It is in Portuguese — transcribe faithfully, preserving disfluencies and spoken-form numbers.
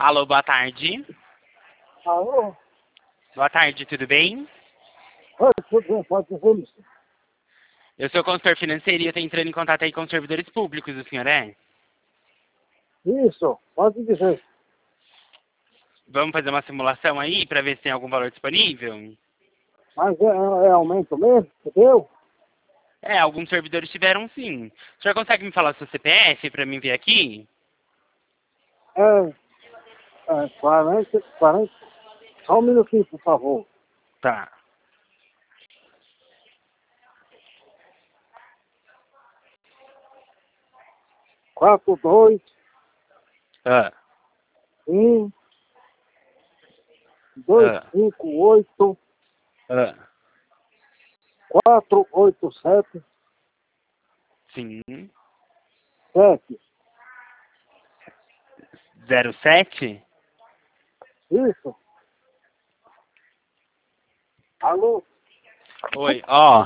Alô, boa tarde. Alô? Boa tarde, tudo bem? Oi, tudo bem, pode dizer isso. Eu sou consultor financeiro e eu estou entrando em contato aí com os servidores públicos, o senhor é? Isso, pode dizer. Vamos fazer uma simulação aí para ver se tem algum valor disponível? Mas é, é aumento mesmo, entendeu? É, alguns servidores tiveram sim. O senhor consegue me falar seu C P F para mim ver aqui? É, é quarenta, quarenta, só um minutinho, por favor. Tá. Quatro, dois, Ah, um, dois, ah, cinco, oito, ah. quatro, oito, sete, Sim. sete. Zero sete? Isso. Alô? Oi, ó.